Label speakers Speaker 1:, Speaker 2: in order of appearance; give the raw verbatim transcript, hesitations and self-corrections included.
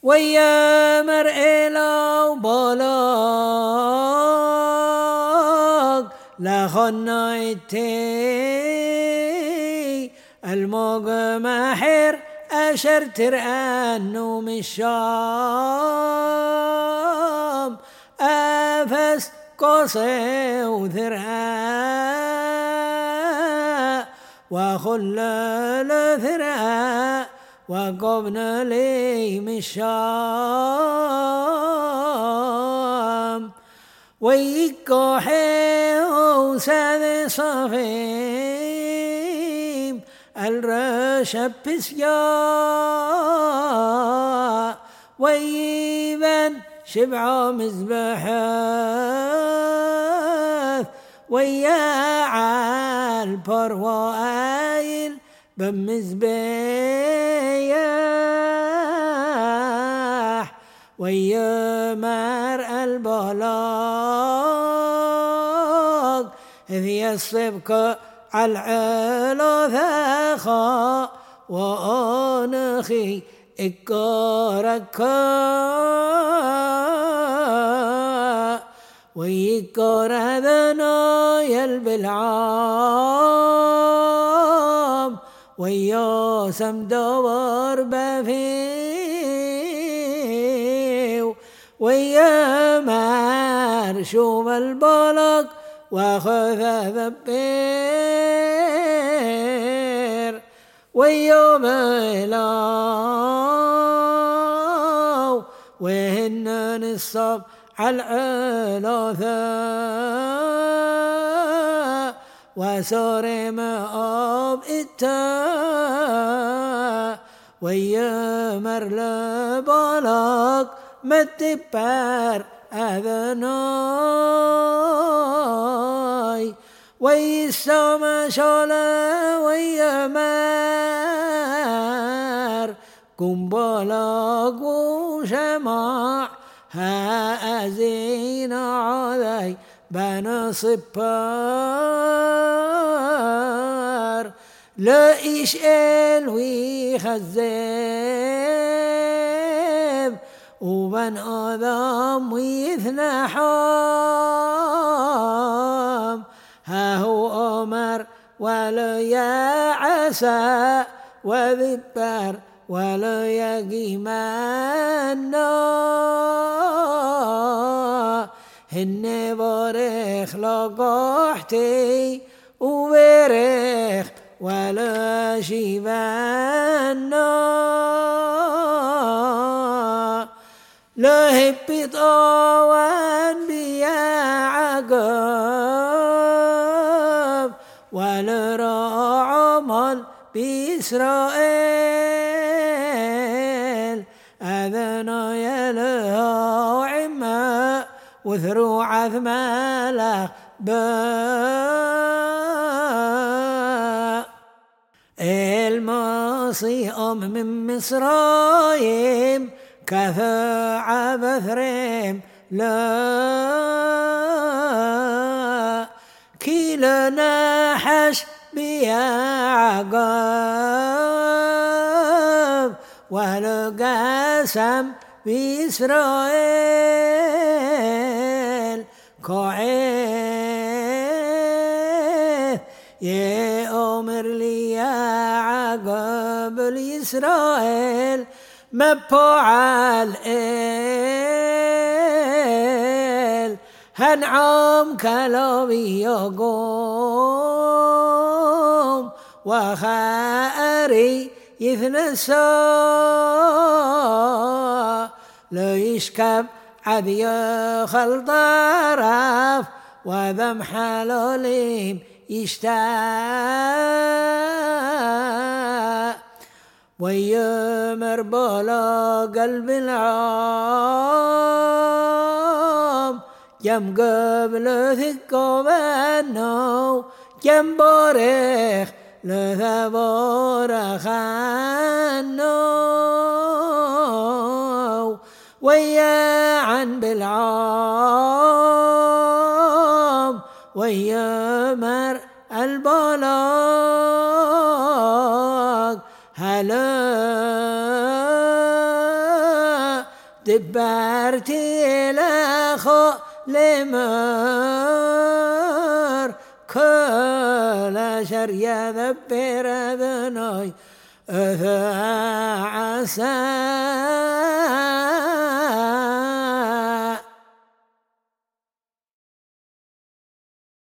Speaker 1: ويا مرء لو بلغ لخنايتي الموج محر أشر ترأنو من الشام أفس قصي وثرأ وخلل ثرأ وقبنا لي من الشام ويكوحي وساد صفيم الرشب بسيا ويبن شبع مزبحات ويا عالبروايل بمزبيح ويا مرء البلاغ إذ يصبك العلا ثاخا وأنخي إكاركا ويكار هذنا يلبلعام ويا سمدور بفيو ويا مرشوم البلق وخذ ذبير ويا ميلاو وهن الصب على العلاثة وسور مآب إتا ويا مرل بلق متبار أذناي ويسام شالا ويا مار كمبلق وشمع هازين علي بنا صبار لا إشقل ويخزب وبن آدم ويثنحام ها هو أمر ولا يا عسى وذبر ولا يقيمنا هن بارخ لقاحتي وبرخ ولا شيبانا لا هبط آوان بيا عقاب ولا راعمل بإسرائيل أذنا يلها عما وثروع ثمالة باء الماصي أم من مصرايم كثاع بثريم لا كيلنا حش بيا عقاب ولقاسم بإسرائيل كعيث يا أمر لي يا عقاب الإسرائيل مبعال إل هنعم كلابي يقوم وخاري يثنسا لا يشكب عذي خل طرف وذم حلوليم يشتاق ويمر بلا قلب العام كم قبل ثقة منه كم بارخ لثبار خانو ويا عن بالعام ويا مر البلاغ هلا دبرتي لخو لمر كل شر يذبر ذنوي عسى